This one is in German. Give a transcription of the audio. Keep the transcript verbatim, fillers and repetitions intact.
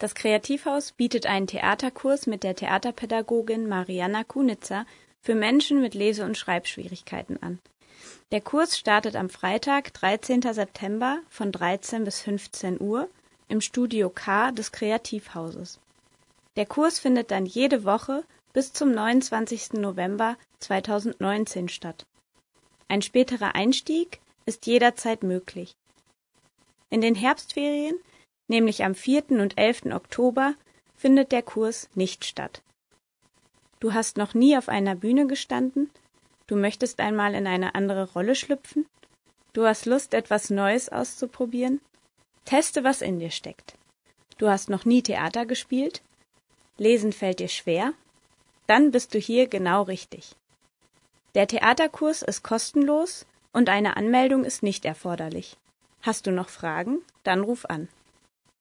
Das Kreativhaus bietet einen Theaterkurs mit der Theaterpädagogin Marianna Kunitzer für Menschen mit Lese- und Schreibschwierigkeiten an. Der Kurs startet am Freitag, dreizehnten September von dreizehn bis fünfzehn Uhr im Studio K des Kreativhauses. Der Kurs findet dann jede Woche bis zum neunundzwanzigsten November zweitausendneunzehn statt. Ein späterer Einstieg ist jederzeit möglich. In den Herbstferien, nämlich am vierten und elften Oktober, findet der Kurs nicht statt. Du hast noch nie auf einer Bühne gestanden? Du möchtest einmal in eine andere Rolle schlüpfen? Du hast Lust, etwas Neues auszuprobieren? Teste, was in dir steckt. Du hast noch nie Theater gespielt? Lesen fällt dir schwer? Dann bist du hier genau richtig. Der Theaterkurs ist kostenlos und eine Anmeldung ist nicht erforderlich. Hast du noch Fragen? Dann ruf an.